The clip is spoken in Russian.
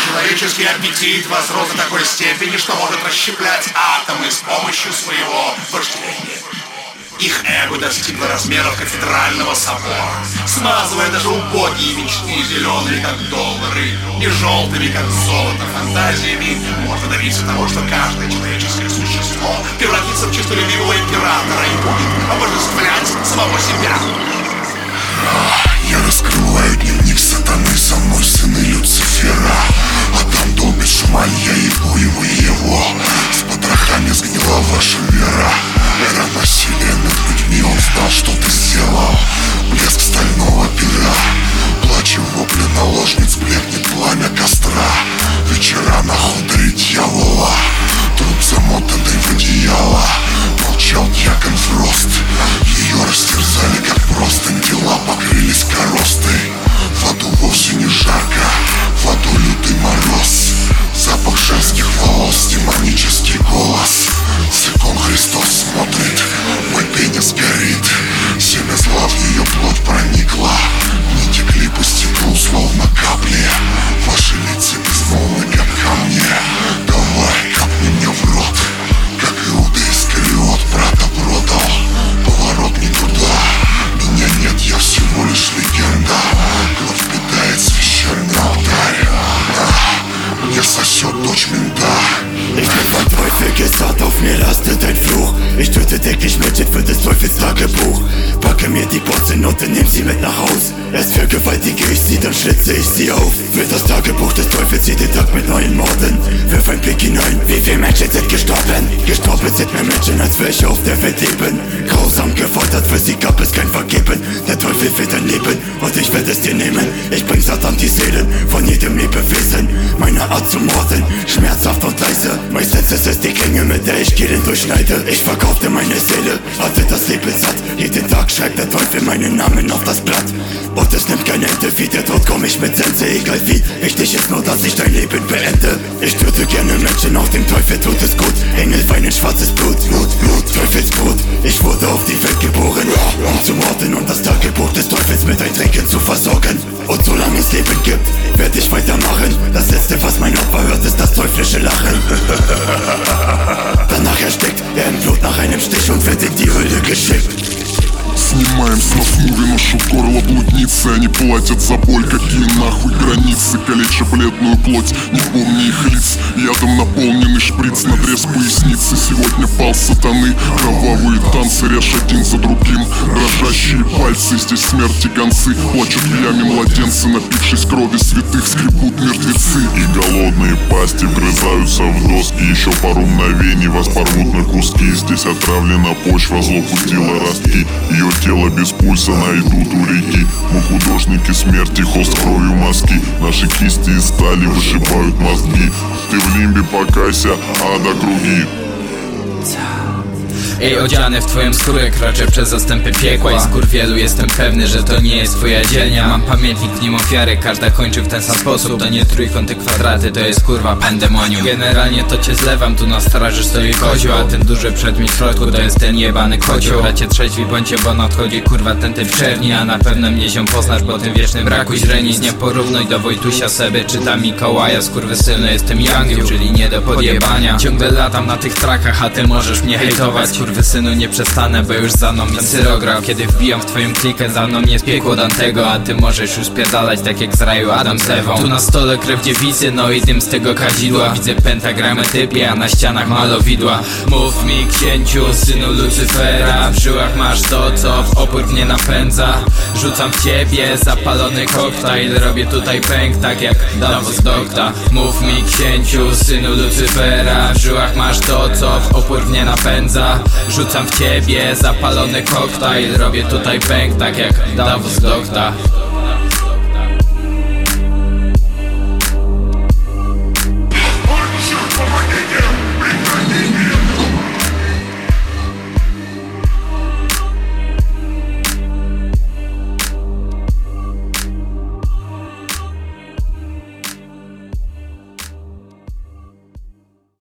Человеческий аппетит возрос до такой степени, что может расщеплять атомы с помощью своего вожделения. Их эго достигло размеров кафедрального собора, смазывая даже убогие мечты, зеленые как доллары и желтыми как золото фантазиями. Можно добиться того, что каждое человеческое существо превратится в честолюбивого императора и будет обожествлять самого себя. Я раскрываю дневник сатаны, со мной сыны Люцифера. Адам долбит шмаль, я ебу его. С потрохами сгнила ваша вера. Эра насилия над людьми, он знал, что ты сделал. Блеск стального пера, плач и вопли наложниц, блекнет пламя костра. Вечера на хуторе дьявола, труп замотанный в одеяло. Молчал дьякон Фрост, ее растерзали как простынь, тела покрылись коростой. В аду вовсе не жарко, в аду лютый мороз. Запах женских волос, демонический голос. Цикон Христос смотрит, мой пенис горит. Семя зла в ее плоть проникло. Не текли по стеклу, словно капли. Ваши лица безмолвны, как камни. Давай, капни мне в рот, как Иуда Искариот брата продал. Поворот не туда, меня нет, я всего лишь легенда. Кровь питает священный алтарь. Мне сосет дочь мента. Ich bin vom Teufel gesandt, auf mir lastet ein Fluch. Ich töte täglich Menschen für des Teufels Tagebuch. Packe mir die Porzen und nehm sie mit nach Haus. Erst vergewaltige ich sie, dann schlitze ich sie auf. Für das Tagebuch des Teufels jeden Tag mit neuen Morden. Wirf ein Blick hinein, wie viele Menschen sind gestorben. Gestorben sind mehr Menschen, als welche auf der Welt leben. Grausam gefoltert, für sie gab es kein Vergeben. Der Teufel will dein Leben und ich werde es dir nehmen. Ich bring Satan die Seelen von jedem Lebewesen. Meine Art zu morden, schmerzhaft und leise. Meistens ist es die Klinge, mit der ich Kehlen durchschneide. Ich verkaufte meine Seele, hatte das Leben satt. Jeden Tag schreibt der Teufel meinen Namen auf das Blatt. Und es nimmt kein Ende, wie der Tod komm ich mit Sense, egal wie. Wichtig ist nur, dass ich dein Leben beende. Ich töte gerne Menschen, auch dem Teufel tut es gut. Engel weinen schwarzes Blut, Teufelsblut. Ich wurde auf die Welt geboren, um zu morden und das Tagebuch des Teufels mit Eintrinken zu versorgen. Und solange es Leben gibt, werde ich weitermachen. Das letzte, was mein Opfer hört, ist das teuflische Lachen. Danach erstickt er im Blut nach einem Stich und wird in die Hölle geschickt. Снимаем с нас муви, ношу горло блудницы. Они платят за боль, какие нахуй границы. Калеча бледную плоть, не помни их лиц. Ядом наполненный шприц, надрез поясницы. Сегодня пал сатаны, кровавые танцы. Режь один за другим, дрожащие пальцы. Здесь смерти гонцы, плачут в яме младенцы. Напившись крови святых, скребут мертвецы. И голодные пасти вгрызаются в доски. Еще пару мгновений вас порвут на куски. Здесь отравлена почва, зло пустило ростки. Ее тело без пульса найдут у реки. Мы художники смерти, холст кровью мазки. Наши кисти из стали вышибают мозги. Ty w limbie покайся, ада krugi. Ej, odziany w twoją skórę kroczę przez zastępy piekła. I skurwielu jestem pewny, że to nie jest twoja dzielnia. Mam pamiętnik w nim ofiary, każda kończy w ten sam sposób. To nie trójkąty, kwadraty, to jest kurwa pandemonium. Generalnie to cię zlewam, tu na straży stoi kozioł. A ten duży przedmiot w środku to jest ten jebany kocioł. Bracie trzeźwi bądźcie, bo nadchodzi kurwa ten typ czerni. A na pewno mnie się poznasz po tym wiecznym braku źrenic. Nie porównuj do Wojtusia sobie, czyta Mikołaja. Skurwysyny jestem Jangiu, czyli nie do podjebania. Ciągle latam na tych trakach, a ty możesz mnie hejtować. Synu nie przestanę, bo już za mną mi cyrograf. Kiedy wbijam w twoją klikę, za mną jest piekło Dantego. A ty możesz już spierdalać tak jak z raju Adam z Ewą. Tu na stole krew dziewicy, no i dym z tego kadzidła. Widzę pentagramę typie, a na ścianach malowidła. Mów mi księciu, synu Lucyfera. W żyłach masz to, co w opór mnie napędza. Rzucam w ciebie zapalony koktajl. Robię tutaj pęk, tak jak Davos Dokta. Mów mi księciu, synu Lucyfera. W żyłach masz to, co w opór mnie napędza. Rzucam w ciebie zapalony koktajl. Robię tutaj pęk, tak jak Davos Dokta.